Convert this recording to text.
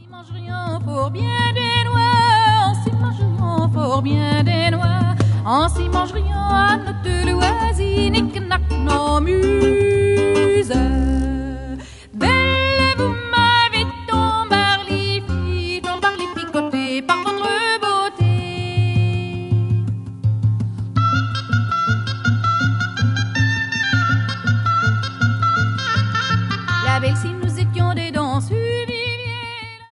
mange rien pour bien des noix, on s'y mange rien pour bien des noix, on s'y mange rien, notre loisir,